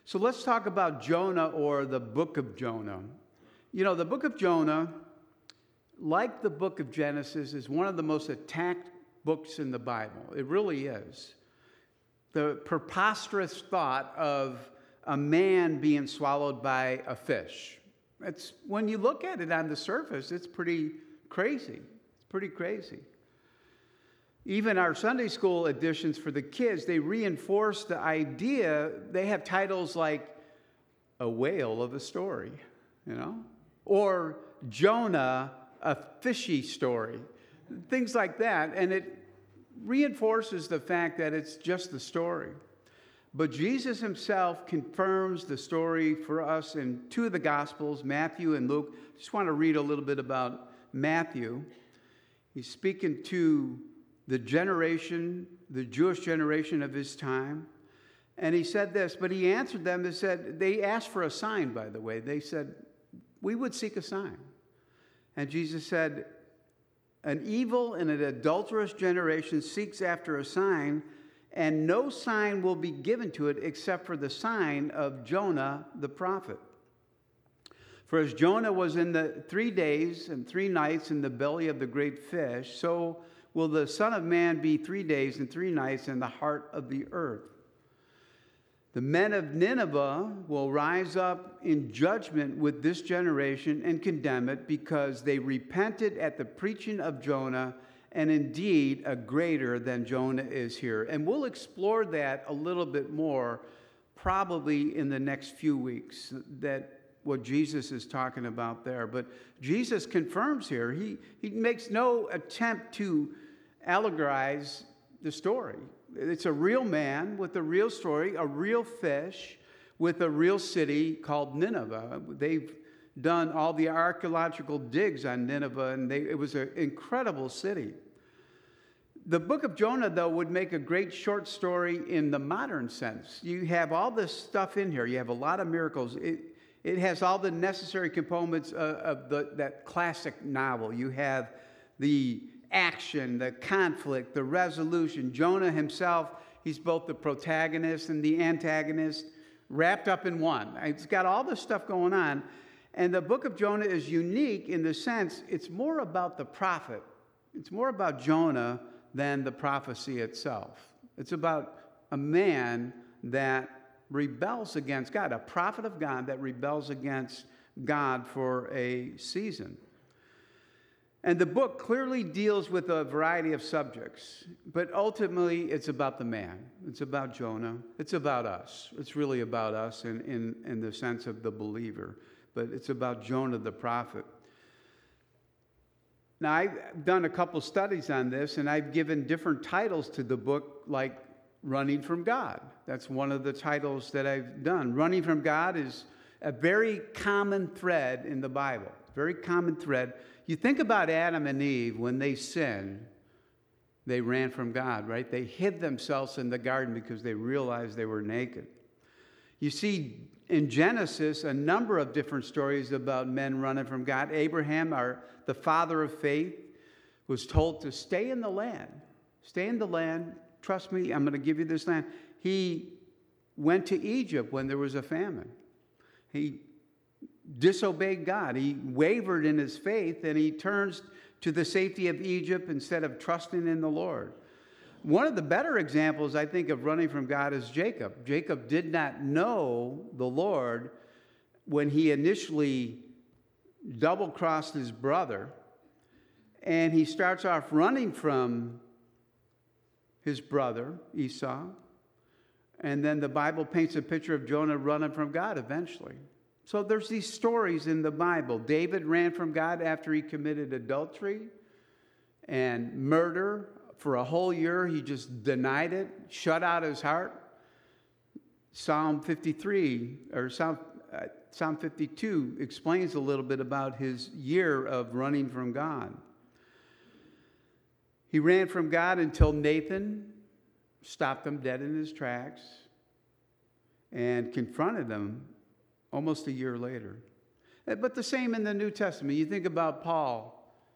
So let's talk about Jonah, or the book of Jonah. You know, the book of Jonah, like the book of Genesis, is one of the most attacked books in the Bible. It really is. The preposterous thought of a man being swallowed by a fish. It's, when you look at it on the surface, it's pretty crazy. It's pretty crazy. Even our Sunday school editions for the kids, they reinforce the idea. They have titles like A Whale of a Story, you know, or Jonah, a fishy story, things like that. And it reinforces the fact that it's just the story. But Jesus himself confirms the story for us in two of the Gospels, Matthew and Luke. Just want to read a little bit about Matthew. He's speaking to the generation, the Jewish generation of his time. And he said this, but he answered them, they asked for a sign, by the way. They said, we would seek a sign. And Jesus said, an evil and an adulterous generation seeks after a sign, and no sign will be given to it except for the sign of Jonah the prophet. For as Jonah was in the 3 days and 3 nights in the belly of the great fish, so will the Son of Man be 3 days and 3 nights in the heart of the earth. The men of Nineveh will rise up in judgment with this generation and condemn it, because they repented at the preaching of Jonah, and indeed a greater than Jonah is here. And we'll explore that a little bit more probably in the next few weeks, that what Jesus is talking about there. But Jesus confirms here, he makes no attempt to allegorize the story. It's a real man with a real story, a real fish with a real city called Nineveh. They've done all the archaeological digs on Nineveh, and it was an incredible city. The book of Jonah, though, would make a great short story in the modern sense. You have all this stuff in here. You have a lot of miracles. It has all the necessary components of that classic novel. You have the action, the conflict, the resolution. Jonah himself, he's both the protagonist and the antagonist wrapped up in one. It's got all this stuff going on. And the book of Jonah is unique in the sense it's more about the prophet. It's more about Jonah than the prophecy itself. It's about a man that rebels against God, a prophet of God that rebels against God for a season. And the book clearly deals with a variety of subjects, but ultimately it's about the man. It's about Jonah. It's about us. It's really about us in the sense of the believer, but it's about Jonah the prophet. Now, I've done a couple studies on this, and I've given different titles to the book, like Running from God. That's one of the titles that I've done. Running from God is a very common thread in the Bible, very common thread. You think about Adam and Eve, when they sinned, they ran from God, right? They hid themselves in the garden because they realized they were naked. You see in Genesis a number of different stories about men running from God. Abraham, the father of faith, was told to stay in the land. Stay in the land. Trust me, I'm going to give you this land. He went to Egypt when there was a famine. He disobeyed God. He wavered in his faith, and he turns to the safety of Egypt instead of trusting in the Lord. One of the better examples, I think, of running from God is Jacob. Jacob did not know the Lord when he initially double-crossed his brother, and he starts off running from his brother, Esau, and then the Bible paints a picture of Jonah running from God eventually. So there's these stories in the Bible. David ran from God after he committed adultery and murder. For a whole year, he just denied it, shut out his heart. Psalm 53, or Psalm 52 explains a little bit about his year of running from God. He ran from God until Nathan stopped him dead in his tracks and confronted him almost a year later. But the same in the New Testament. You think about Paul,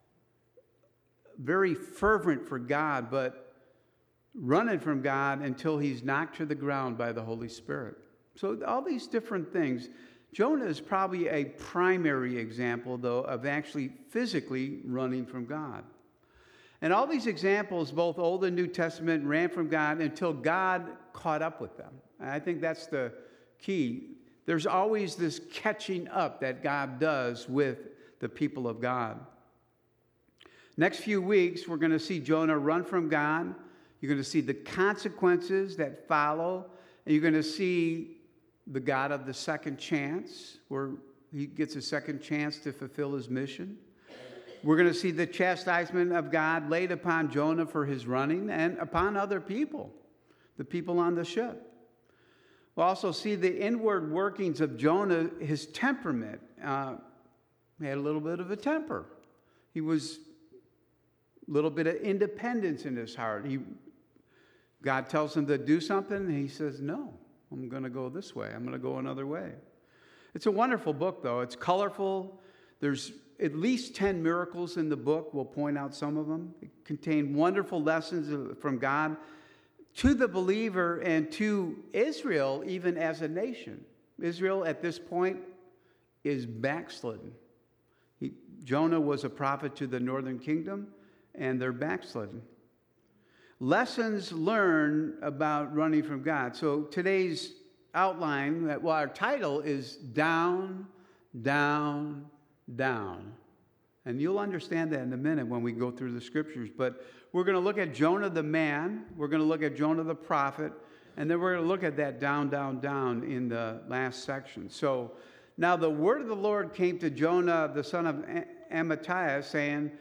very fervent for God, but running from God until he's knocked to the ground by the Holy Spirit. So all these different things. Jonah is probably a primary example, though, of actually physically running from God. And all these examples, both Old and New Testament, ran from God until God caught up with them. And I think that's the key. There's always this catching up that God does with the people of God. Next few weeks, we're going to see Jonah run from God. You're going to see the consequences that follow. And you're going to see the God of the second chance, where he gets a second chance to fulfill his mission. We're going to see the chastisement of God laid upon Jonah for his running and upon other people, the people on the ship. We'll also see the inward workings of Jonah, his temperament. He had a little bit of a temper. He was a little bit of independence in his heart. God tells him to do something, and he says, no, I'm going to go this way. I'm going to go another way. It's a wonderful book, though. It's colorful. There's at least 10 miracles in the book. We'll point out some of them. It contain wonderful lessons from God to the believer and to Israel, even as a nation. Israel, at this point, is backslidden. Jonah was a prophet to the northern kingdom, and they're backslidden. Lessons learned about running from God. So today's outline, well, our title is Down, Down, Down. And you'll understand that in a minute when we go through the scriptures. But we're going to look at Jonah the man, we're going to look at Jonah the prophet, and then we're going to look at that down, down, down in the last section. So now the word of the Lord came to Jonah, the son of Amittai, saying,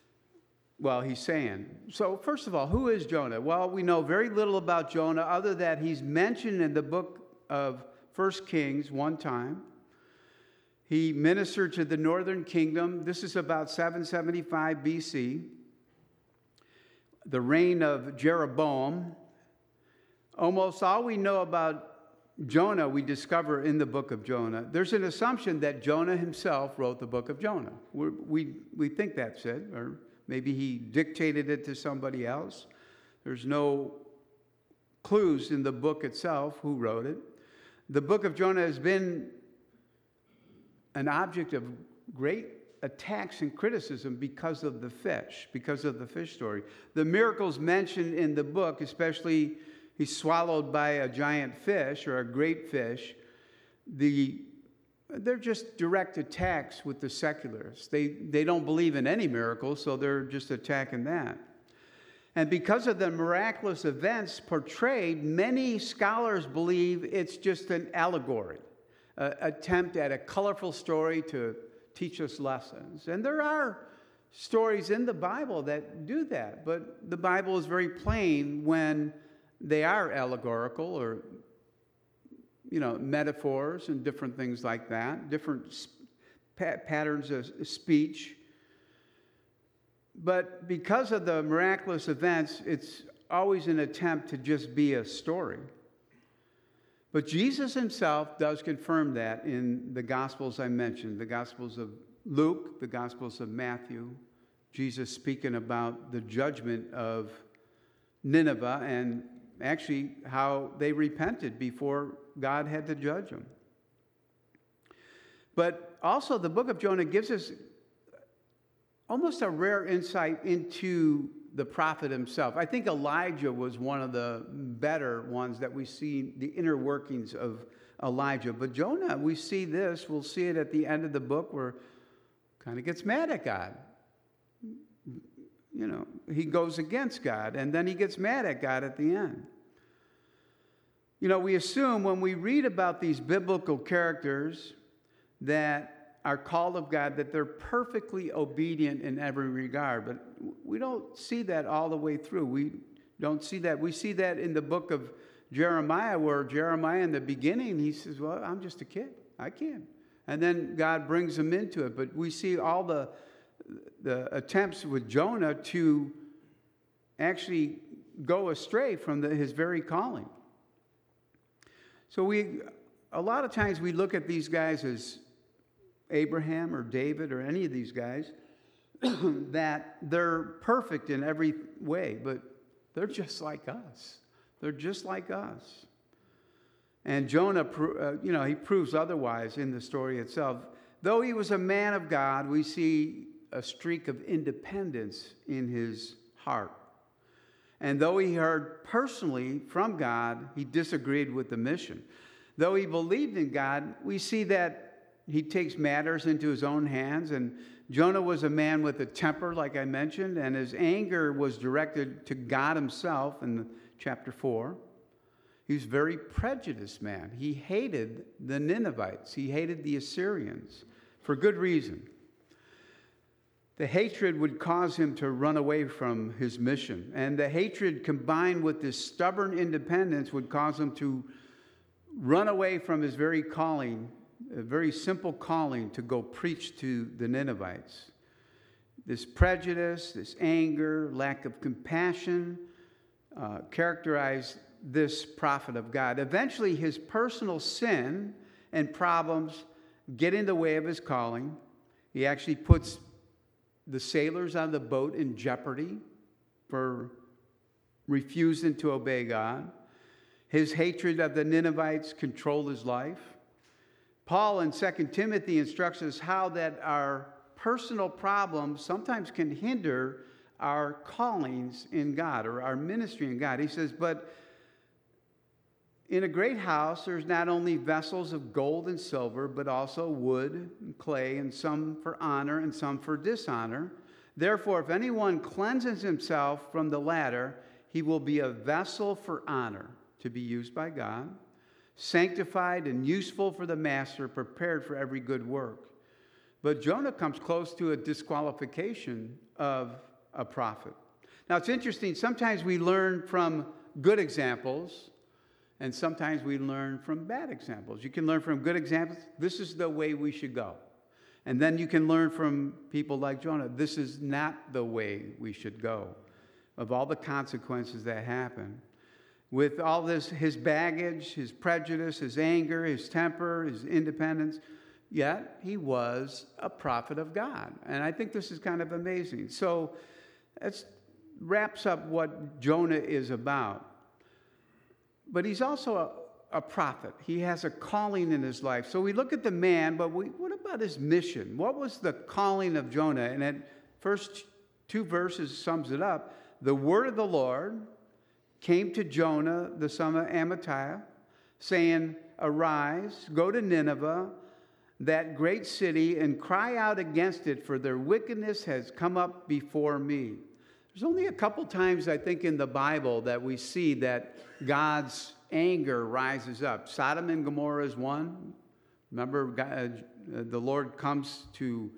so first of all, who is Jonah? Well, we know very little about Jonah other than he's mentioned in the book of 1 Kings one time. He ministered to the northern kingdom. This is about 775 BC, the reign of Jeroboam. Almost all we know about Jonah we discover in the book of Jonah. There's an assumption that Jonah himself wrote the book of Jonah. We think that's it, or maybe he dictated it to somebody else. There's no clues in the book itself who wrote it. The book of Jonah has been an object of great attacks and criticism because of the fish story. The miracles mentioned in the book, especially he's swallowed by a giant fish or a great fish, they're just direct attacks with the secularists. They don't believe in any miracles, so they're just attacking that. And because of the miraculous events portrayed, many scholars believe it's just an allegory, an attempt at a colorful story to teach us lessons. And there are stories in the Bible that do that, but the Bible is very plain when they are allegorical or metaphors and different things like that, different patterns of speech. But because of the miraculous events, it's always an attempt to just be a story. But Jesus himself does confirm that in the Gospels I mentioned, the Gospels of Luke, the Gospels of Matthew, Jesus speaking about the judgment of Nineveh and actually how they repented before God had to judge them. But also the book of Jonah gives us almost a rare insight into the prophet himself. I think Elijah was one of the better ones that we see the inner workings of Elijah. But Jonah, we'll see it at the end of the book where kind of gets mad at God. He goes against God, and then he gets mad at God at the end. We assume when we read about these biblical characters that are called of God, that they're perfectly obedient in every regard. But we don't see that all the way through. We don't see that. We see that in the book of Jeremiah, where Jeremiah in the beginning, he says, well, I'm just a kid. I can't. And then God brings him into it. But we see all the attempts with Jonah to actually go astray from his very calling. So a lot of times we look at these guys as Abraham or David or any of these guys, that they're perfect in every way, but they're just like us. They're just like us. And Jonah, he proves otherwise in the story itself. Though he was a man of God, we see a streak of independence in his heart. And though he heard personally from God, he disagreed with the mission. Though he believed in God, we see that he takes matters into his own hands. And Jonah was a man with a temper, like I mentioned, and his anger was directed to God himself in chapter 4. He was a very prejudiced man. He hated the Ninevites. He hated the Assyrians for good reason. The hatred would cause him to run away from his mission. And the hatred combined with this stubborn independence would cause him to run away from his very calling, a very simple calling to go preach to the Ninevites. This prejudice, this anger, lack of compassion characterized this prophet of God. Eventually, his personal sin and problems get in the way of his calling. He actually puts the sailors on the boat in jeopardy for refusing to obey God. His hatred of the Ninevites controlled his life. Paul in 2 Timothy instructs us how that our personal problems sometimes can hinder our callings in God or our ministry in God. He says, but in a great house, there's not only vessels of gold and silver, but also wood and clay, and some for honor and some for dishonor. Therefore, if anyone cleanses himself from the latter, he will be a vessel for honor, to be used by God, sanctified and useful for the master, prepared for every good work. But Jonah comes close to a disqualification of a prophet. Now, it's interesting. Sometimes we learn from good examples, and sometimes we learn from bad examples. You can learn from good examples. This is the way we should go. And then you can learn from people like Jonah. This is not the way we should go, of all the consequences that happen. With all this, his baggage, his prejudice, his anger, his temper, his independence, yet he was a prophet of God. And I think this is kind of amazing. So that wraps up what Jonah is about. But he's also a prophet. He has a calling in his life. So we look at the man, but what about his mission? What was the calling of Jonah? And that first two verses sums it up. The word of the Lord came to Jonah, the son of Amittai, saying, arise, go to Nineveh, that great city, and cry out against it, for their wickedness has come up before me. There's only a couple times, I think, in the Bible that we see that God's anger rises up. Sodom and Gomorrah is one. Remember, God, the Lord comes to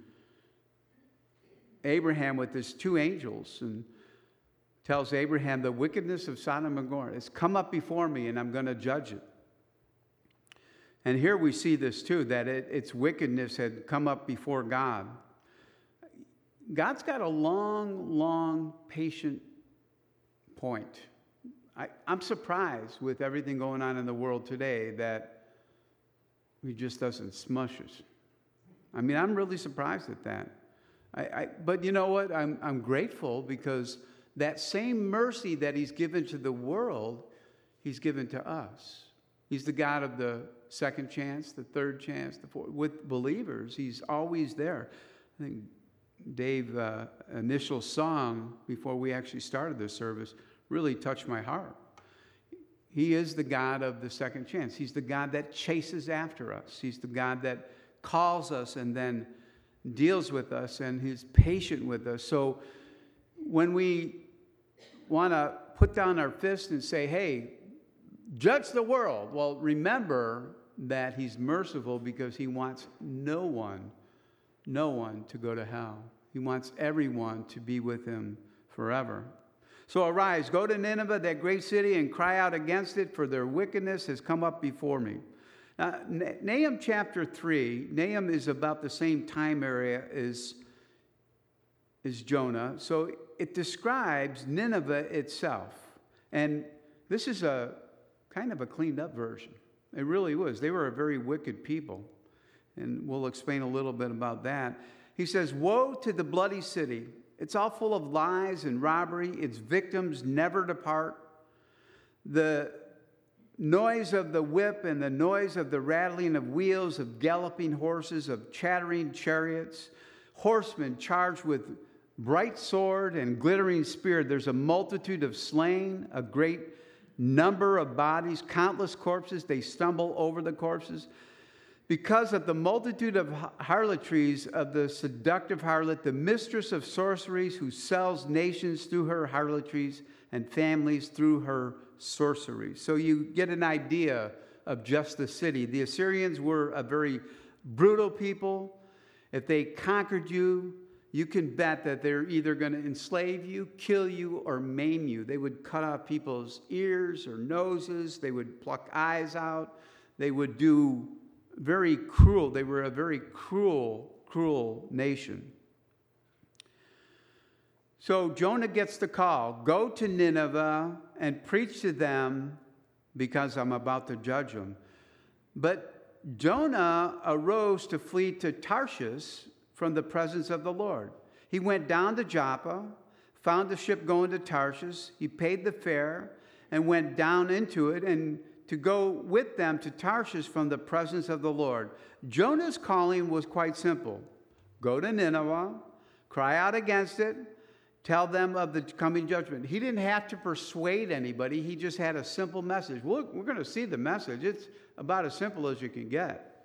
Abraham with his two angels and tells Abraham, the wickedness of Sodom and Gomorrah has come up before me, and I'm going to judge it. And here we see this too, that its wickedness had come up before God. God's got a long, patient point. I'm surprised with everything going on in the world today that he just doesn't smush us. I mean, I'm really surprised at that. But you know what? I'm grateful because that same mercy that he's given to the world, he's given to us. He's the God of the second chance, the third chance, the fourth. With believers, he's always there. I think Dave's initial song before we actually started this service really touched my heart. He is the God of the second chance. He's the God that chases after us. He's the God that calls us and then deals with us, and he's patient with us. So when we want to put down our fist and say, hey, judge the world, well, remember that he's merciful because he wants no one to go to hell. He wants everyone to be with him forever. So arise, go to Nineveh, that great city, and cry out against it, for their wickedness has come up before me. Now, Nahum chapter 3, Nahum is about the same time area as Jonah. So it describes Nineveh itself. And this is a kind of a cleaned up version. It really was. They were a very wicked people. And we'll explain a little bit about that. He says, woe to the bloody city. It's all full of lies and robbery. Its victims never depart. The noise of the whip and the noise of the rattling of wheels, of galloping horses, of chattering chariots, horsemen charged with bright sword and glittering spear. There's a multitude of slain, a great number of bodies, countless corpses. They stumble over the corpses. Because of the multitude of harlotries of the seductive harlot, the mistress of sorceries, who sells nations through her harlotries and families through her sorceries. So you get an idea of just the city. The Assyrians were a very brutal people. If they conquered you, you can bet that they're either going to enslave you, kill you, or maim you. They would cut off people's ears or noses. They would pluck eyes out. They would do very cruel. They were a very cruel nation. So Jonah gets the call, go to Nineveh and preach to them because I'm about to judge them. But Jonah arose to flee to Tarshish from the presence of the Lord. He went down to Joppa, found a ship going to Tarshish. He paid the fare and went down into it and to go with them to Tarshish from the presence of the Lord. Jonah's calling was quite simple. Go to Nineveh, cry out against it, tell them of the coming judgment. He didn't have to persuade anybody. He just had a simple message. Look, we're going to see the message. It's about as simple as you can get.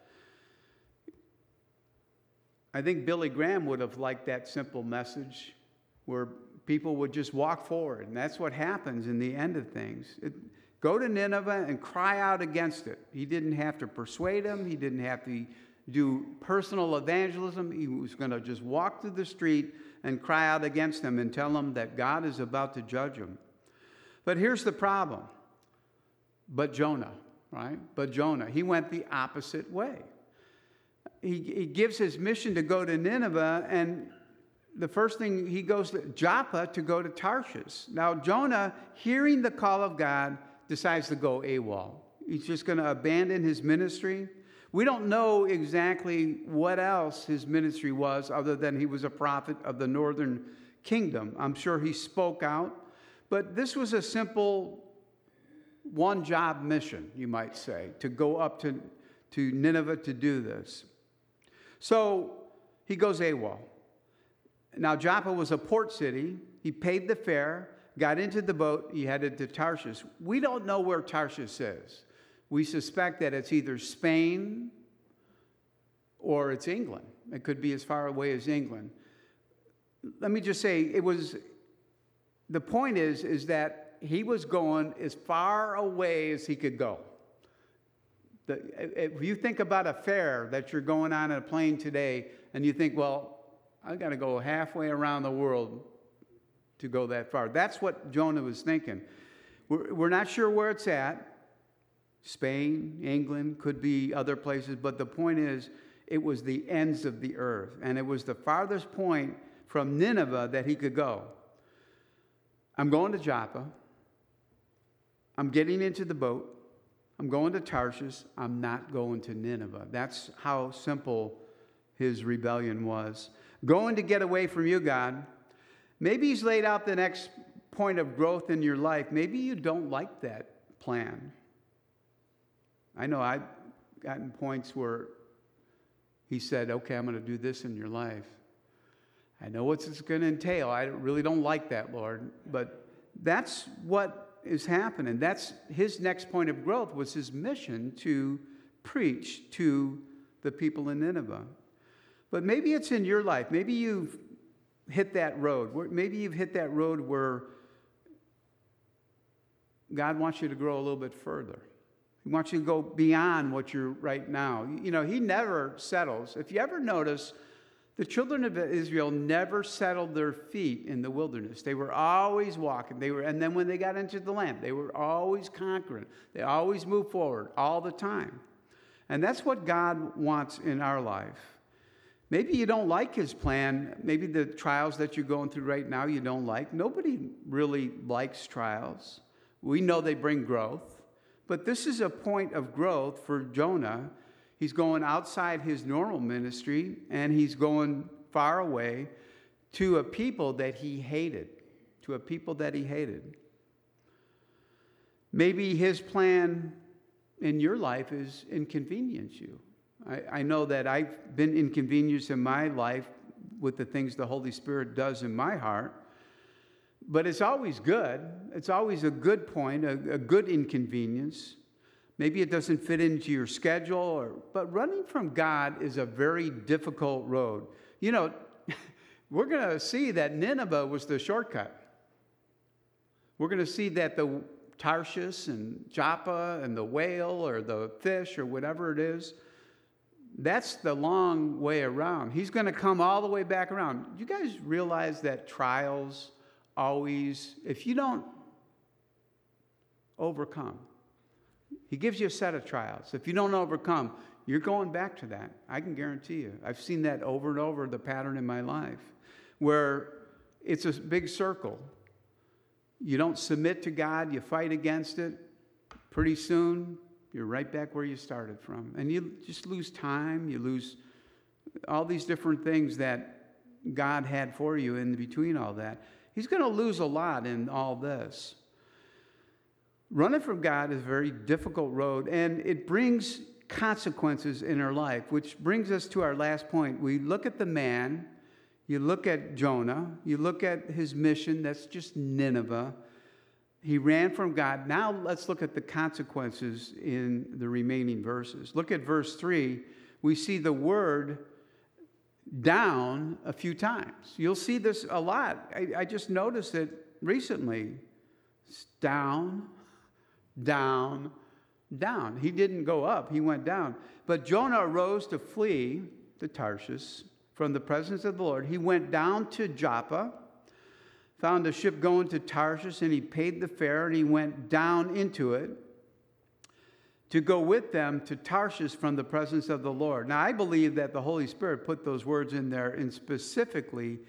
I think Billy Graham would have liked that simple message where people would just walk forward. And that's what happens in the end of things. Go to Nineveh and cry out against it. He didn't have to persuade them. He didn't have to do personal evangelism. He was going to just walk through the street and cry out against them and tell them that God is about to judge them. But here's the problem. But Jonah, right? But Jonah, he went the opposite way. He gives his mission to go to Nineveh, and the first thing, he goes to Joppa to go to Tarshish. Now, Jonah, hearing the call of God, decides to go AWOL. He's just going to abandon his ministry. We don't know exactly what else his ministry was other than he was a prophet of the northern kingdom. I'm sure he spoke out. But this was a simple one-job mission, you might say, to go up to Nineveh to do this. So he goes AWOL. Now, Joppa was a port city. He paid the fare, got into the boat, he headed to Tarshish. We don't know where Tarshish is. We suspect that it's either Spain or it's England. It could be as far away as England. Let me just say, the point is that he was going as far away as he could go. If you think about a fare that you're going on a plane today, and you think, well, I got to go halfway around the world to go that far. That's what Jonah was thinking. We're not sure where it's at. Spain, England, could be other places, but the point is, it was the ends of the earth, and it was the farthest point from Nineveh that he could go. I'm going to Joppa. I'm getting into the boat. I'm going to Tarshish. I'm not going to Nineveh. That's how simple his rebellion was. Going to get away from you, God. Maybe he's laid out the next point of growth in your life. Maybe you don't like that plan. I know I've gotten points where he said, okay, I'm going to do this in your life. I know what it's going to entail. I really don't like that, Lord. But that's what is happening. That's his next point of growth, was his mission to preach to the people in Nineveh. But maybe it's in your life. Maybe you've hit that road. Maybe you've hit that road where God wants you to grow a little bit further. He wants you to go beyond what you're right now. You know, he never settles. If you ever notice, the children of Israel never settled their feet in the wilderness. They were always walking. And then when they got into the land, they were always conquering. They always moved forward all the time. And that's what God wants in our life. Maybe you don't like his plan. Maybe the trials that you're going through right now you don't like. Nobody really likes trials. We know they bring growth. But this is a point of growth for Jonah. He's going outside his normal ministry, and he's going far away to a people that he hated. Maybe his plan in your life is inconvenience you. I know that I've been inconvenienced in my life with the things the Holy Spirit does in my heart. But it's always good. It's always a good point, a good inconvenience. Maybe it doesn't fit into your schedule, but running from God is a very difficult road. You know, we're going to see that Nineveh was the shortcut. We're going to see that the Tarshish and Joppa and the whale or the fish or whatever it is, that's the long way around. He's going to come all the way back around. You guys realize that trials always, if you don't overcome, he gives you a set of trials. If you don't overcome, you're going back to that. I can guarantee you. I've seen that over and over, the pattern in my life, where it's a big circle. You don't submit to God, you fight against it. Pretty soon, you're right back where you started from. And you just lose time, you lose all these different things that God had for you in between all that. He's going to lose a lot in all this. Running from God is a very difficult road, and it brings consequences in our life, which brings us to our last point. We look at the man, you look at Jonah, you look at his mission, that's just Nineveh. He ran from God. Now let's look at the consequences in the remaining verses. Look at verse 3. We see the word down a few times. You'll see this a lot. I just noticed it recently. It's down, down, down. He didn't go up, he went down. But Jonah arose to flee to Tarshish from the presence of the Lord. He went down to Joppa, found a ship going to Tarshish, and he paid the fare, and he went down into it to go with them to Tarshish from the presence of the Lord. Now, I believe that the Holy Spirit put those words in there and specifically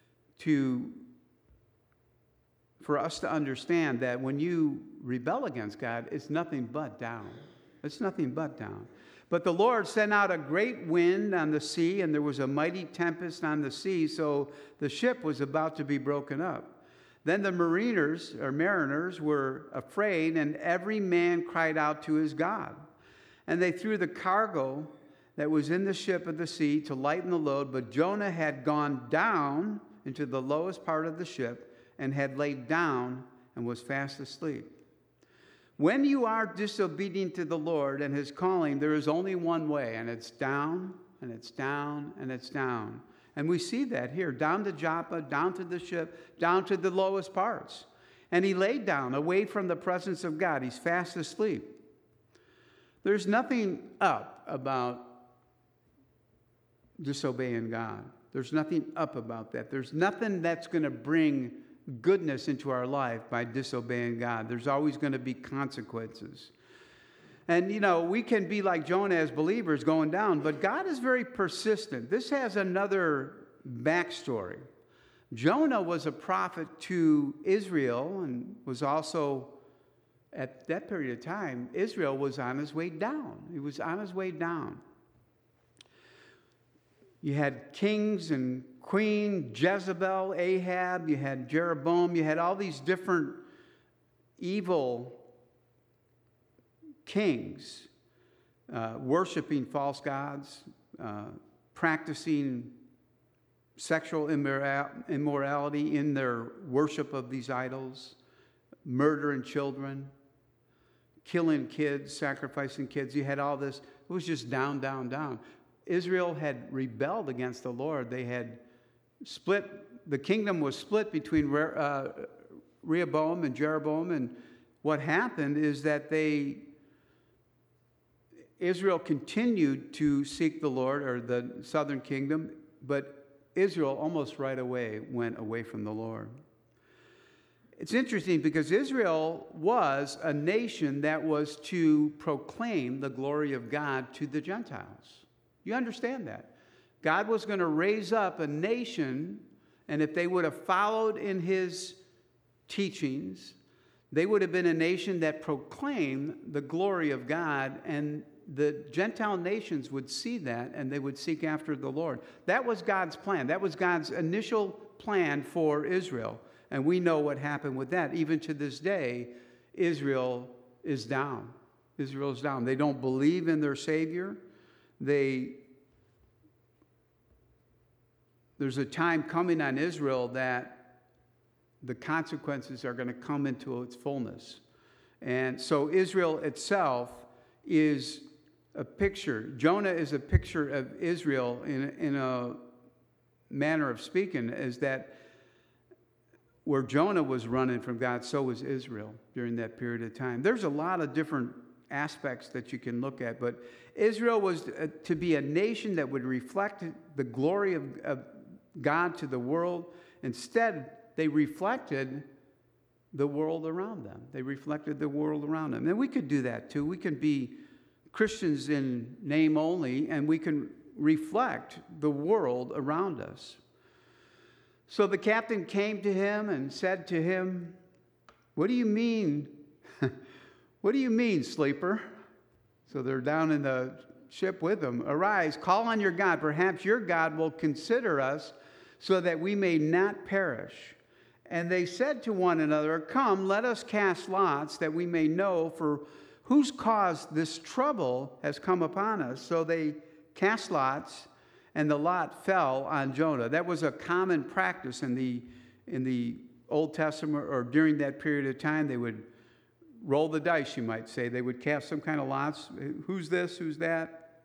for us to understand that when you rebel against God, it's nothing but down. It's nothing but down. But the Lord sent out a great wind on the sea, and there was a mighty tempest on the sea, so the ship was about to be broken up. Then the mariners were afraid, and every man cried out to his God. And they threw the cargo that was in the ship of the sea to lighten the load, but Jonah had gone down into the lowest part of the ship and had laid down and was fast asleep. When you are disobedient to the Lord and his calling, there is only one way, and it's down, and it's down, and it's down. And we see that here, down to Joppa, down to the ship, down to the lowest parts. And he laid down away from the presence of God. He's fast asleep. There's nothing up about disobeying God. There's nothing up about that. There's nothing that's going to bring goodness into our life by disobeying God. There's always going to be consequences. And, you know, we can be like Jonah as believers going down, but God is very persistent. This has another backstory. Jonah was a prophet to Israel and was also, at that period of time, Israel was on his way down. He was on his way down. You had kings and queen, Jezebel, Ahab, you had Jeroboam, you had all these different evil kings worshiping false gods, practicing sexual immorality in their worship of these idols, murdering children, killing kids, sacrificing kids. You had all this. It was just down, down, down. Israel had rebelled against the Lord. They had split. The kingdom was split between Rehoboam and Jeroboam. And what happened is that Israel continued to seek the Lord, or the southern kingdom, but Israel almost right away went away from the Lord. It's interesting because Israel was a nation that was to proclaim the glory of God to the Gentiles. You understand that? God was going to raise up a nation, and if they would have followed in his teachings, they would have been a nation that proclaimed the glory of God, and the Gentile nations would see that, and they would seek after the Lord. That was God's plan. That was God's initial plan for Israel. And we know what happened with that. Even to this day, Israel is down. Israel is down. They don't believe in their Savior. There's a time coming on Israel that the consequences are going to come into its fullness. And so Israel itself is a picture. Jonah is a picture of Israel in a manner of speaking, is that where Jonah was running from God, so was Israel during that period of time. There's a lot of different aspects that you can look at, but Israel was to be a nation that would reflect the glory of God to the world. Instead, they reflected the world around them. They reflected the world around them. And we could do that too. We can be Christians in name only, and we can reflect the world around us. So the captain came to him and said to him, "What do you mean? What do you mean, sleeper?" So they're down in the ship with him. "Arise, call on your God. Perhaps your God will consider us so that we may not perish." And they said to one another, "Come, let us cast lots that we may know for whose cause this trouble has come upon us." So they cast lots, and the lot fell on Jonah. That was a common practice in the Old Testament, or during that period of time. They would roll the dice, you might say. They would cast some kind of lots. Who's this? Who's that?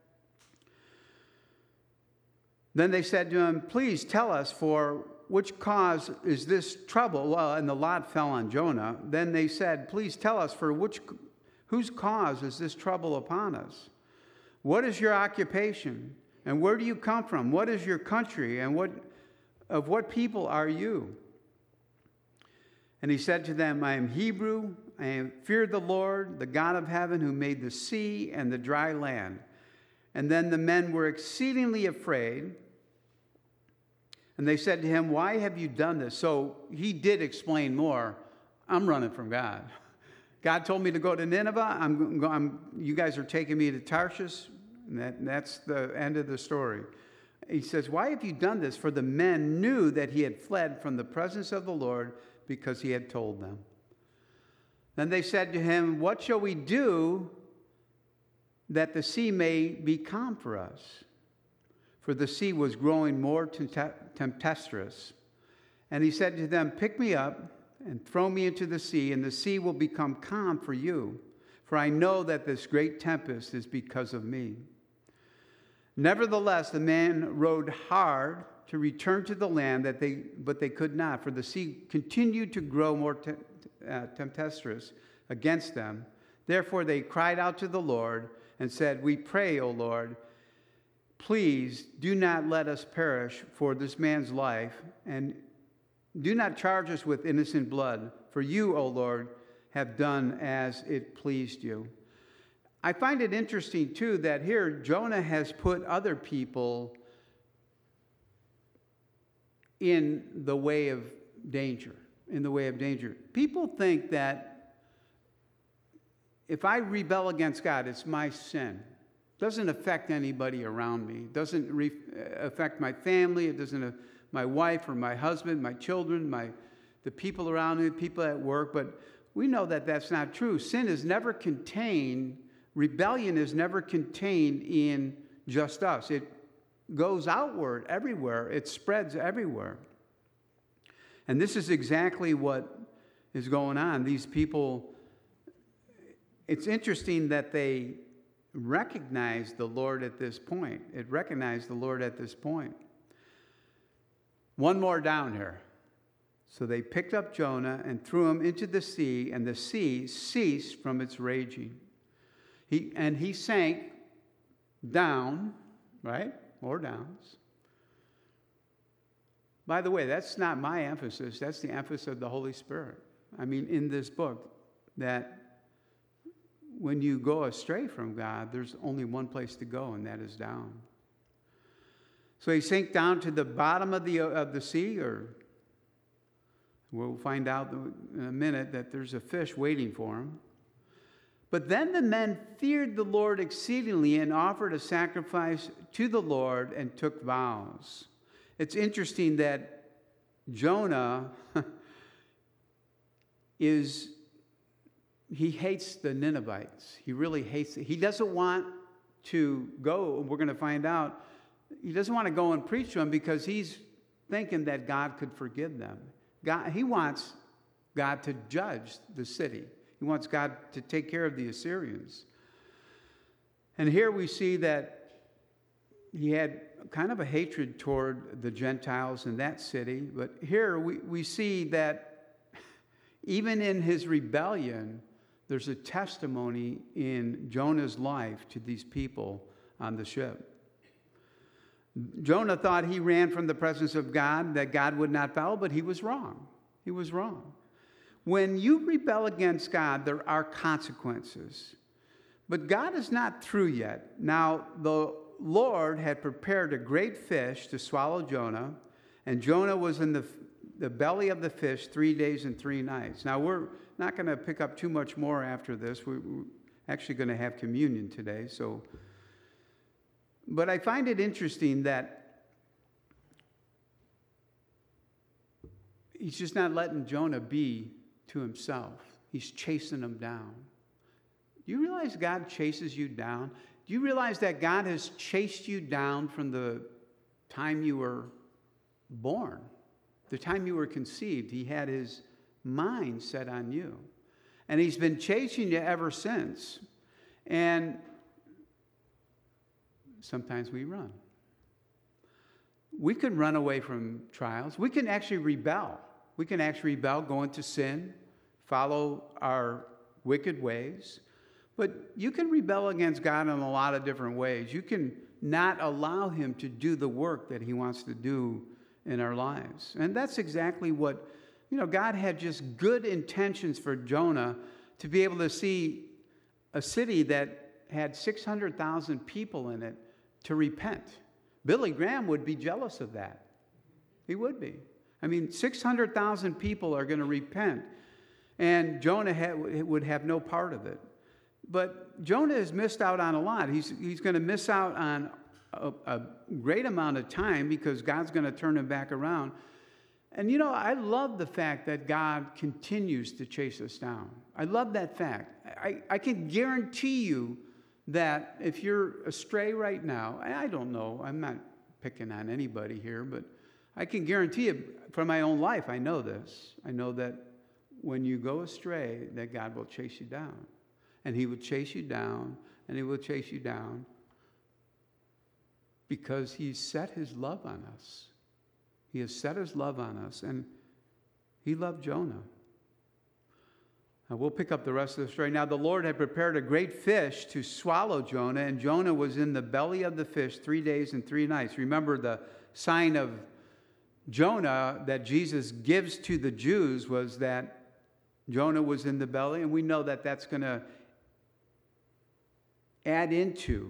Then they said to him, "Please tell us, for which cause is this trouble?" Well, and the lot fell on Jonah. Then they said, "Please tell us, for whose cause is this trouble upon us? What is your occupation? And where do you come from? What is your country? And of what people are you?" And he said to them, "I am Hebrew. I have feared the Lord, the God of heaven, who made the sea and the dry land." And then the men were exceedingly afraid. And they said to him, "Why have you done this?" So he did explain more. "I'm running from God. God told me to go to Nineveh. You guys are taking me to Tarshish." And that's the end of the story. He says, "Why have you done this?" For the men knew that he had fled from the presence of the Lord, because he had told them. Then they said to him, "What shall we do that the sea may be calm for us?" For the sea was growing more tempestuous. And he said to them, "Pick me up and throw me into the sea, and the sea will become calm for you. For I know that this great tempest is because of me." Nevertheless, the men rowed hard to return to the land, but they could not, for the sea continued to grow more tempestuous against them. Therefore they cried out to the Lord and said, "We pray, O Lord, please do not let us perish for this man's life, and do not charge us with innocent blood. For you, O Lord, have done as it pleased you." I find it interesting, too, that here Jonah has put other people in the way of danger. People think that if I rebel against God, it's my sin. It doesn't affect anybody around me. It doesn't affect my family. It doesn't my wife or my husband, my children, the people around me, people at work. But we know that that's not true. Sin is never contained. Rebellion is never contained in just us. It goes outward everywhere. It spreads everywhere. And this is exactly what is going on. These people, it's interesting that they recognize the Lord at this point. It recognized the Lord at this point. One more down here. So they picked up Jonah and threw him into the sea, and the sea ceased from its raging. He sank down, right? More downs. By the way, that's not my emphasis. That's the emphasis of the Holy Spirit. I mean, in this book, that when you go astray from God, there's only one place to go, and that is down. So he sank down to the bottom of the sea, or we'll find out in a minute that there's a fish waiting for him. But then the men feared the Lord exceedingly and offered a sacrifice to the Lord and took vows. It's interesting that Jonah is he hates the Ninevites. He really hates it. He doesn't want to go, we're going to find out, he doesn't want to go and preach to them because he's thinking that God could forgive them. He wants God to judge the city. He wants God to take care of the Assyrians. And here we see that he had kind of a hatred toward the Gentiles in that city. But here we see that even in his rebellion, there's a testimony in Jonah's life to these people on the ship. Jonah thought he ran from the presence of God, that God would not follow, but he was wrong. He was wrong. When you rebel against God, there are consequences. But God is not through yet. Now, the Lord had prepared a great fish to swallow Jonah, and Jonah was in the belly of the fish 3 days and 3 nights. Now, we're not going to pick up too much more after this. We're actually going to have communion today. But I find it interesting that he's just not letting Jonah be to himself. He's chasing him down. Do you realize God chases you down? Do you realize that God has chased you down from the time you were born, the time you were conceived? He had his mind set on you. And he's been chasing you ever since. And sometimes we run. We can run away from trials. We can actually rebel. We can actually rebel, go into sin, follow our wicked ways. But you can rebel against God in a lot of different ways. You can not allow him to do the work that he wants to do in our lives. And that's exactly what, God had just good intentions for Jonah to be able to see a city that had 600,000 people in it to repent. Billy Graham would be jealous of that. He would be. 600,000 people are going to repent, and Jonah would have no part of it. But Jonah has missed out on a lot. He's going to miss out on a great amount of time because God's going to turn him back around. And I love the fact that God continues to chase us down. I love that fact. I can guarantee you that if you're astray right now, I don't know, I'm not picking on anybody here, but I can guarantee you from my own life, I know this. I know that when you go astray, that God will chase you down. And he will chase you down, and he will chase you down because he's set his love on us. He has set his love on us, and he loved Jonah. Now, we'll pick up the rest of the story. Now, the Lord had prepared a great fish to swallow Jonah, and Jonah was in the belly of the fish 3 days and 3 nights. Remember, the sign of Jonah that Jesus gives to the Jews was that Jonah was in the belly, and we know that that's going to add into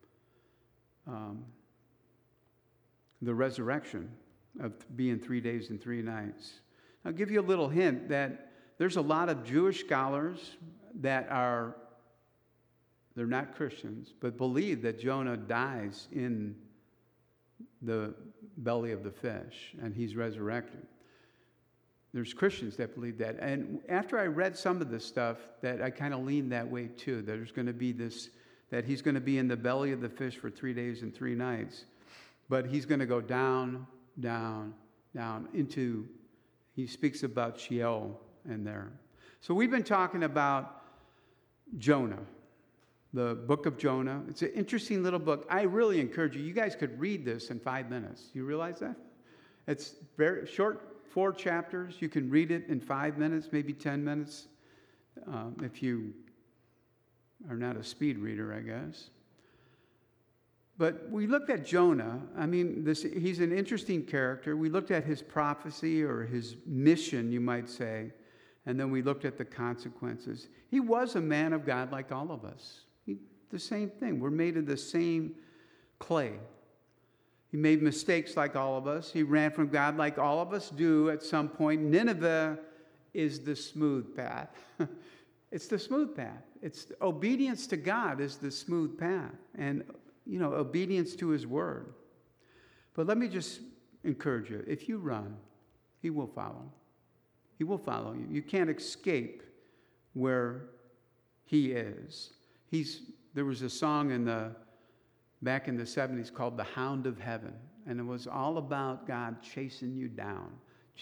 the resurrection of being 3 days and 3 nights. I'll give you a little hint that there's a lot of Jewish scholars that they're not Christians, but believe that Jonah dies in the belly of the fish and he's resurrected. There's Christians that believe that. And after I read some of this stuff, that I kind of leaned that way too. There's going to be this, that he's going to be in the belly of the fish for 3 days and 3 nights. But he's going to go down, down, down into, he speaks about Sheol in there. So we've been talking about Jonah, the book of Jonah. It's an interesting little book. I really encourage you. You guys could read this in 5 minutes. You realize that? It's very short, 4 chapters. You can read it in 5 minutes, maybe 10 minutes, if you are not a speed reader, I guess. But we looked at Jonah. He's an interesting character. We looked at his prophecy or his mission, you might say, and then we looked at the consequences. He was a man of God like all of us. The same thing. We're made of the same clay. He made mistakes like all of us. He ran from God like all of us do at some point. Nineveh is the smooth path. It's the smooth path. It's obedience to God is the smooth path. And obedience to his word. But let me just encourage you. If you run, he will follow. He will follow you. You can't escape where He is. There was a song back in the 70s called The Hound of Heaven, and it was all about God chasing you down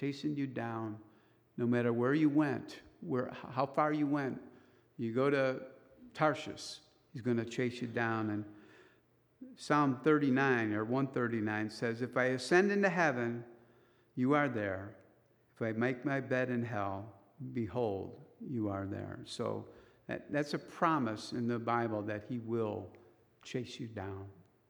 no matter where you went, how far you went. You go to Tarshish, he's going to chase you down. And Psalm 39 or 139 says, if I ascend into heaven, you are there. If I make my bed in hell, behold, you are there. So that's a promise in the Bible that he will chase you down.